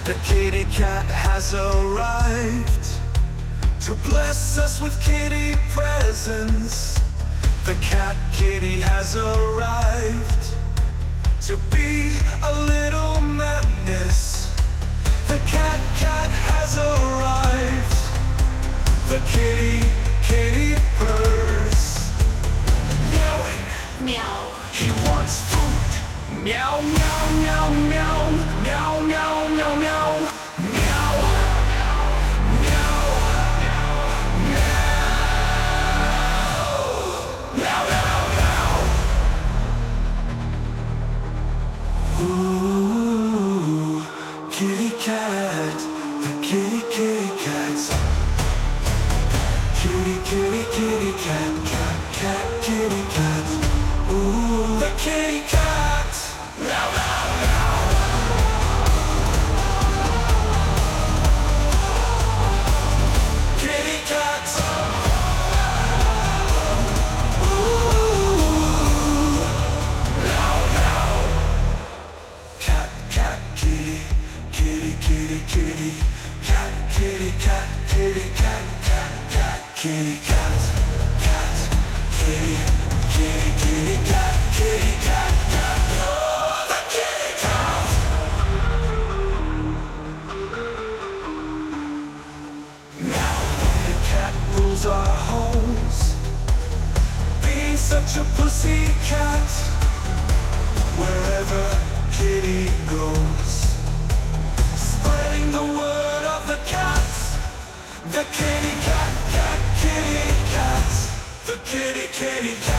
The kitty cat has arrived to bless us with kitty presents. The cat kitty has arrived to be a little madness. The cat has arrived. The kitty purrs, meowing. Meow. He wants food. Meow, meow, meow, meow, meow, meow, meow, meow, meow, meow, meow, meow. Ooh, kitty cat, the kitty cat. Kitty cat, kitty cat. Ooh, the kitty cat. Meow, meow, meow. Kitty cat. Ooh, meow, meow. Cat, kitty, kitty, cat, kitty, cat, kitty, cat, kitty, cat, kitty, kitty, cat, kitty, cat, oh, the kitty cat. Now the cat rules our homes, being such a pussy cat. Wherever kitty goes, spreading the word of the cat. The kitty cat, kitty cat. The kitty cat.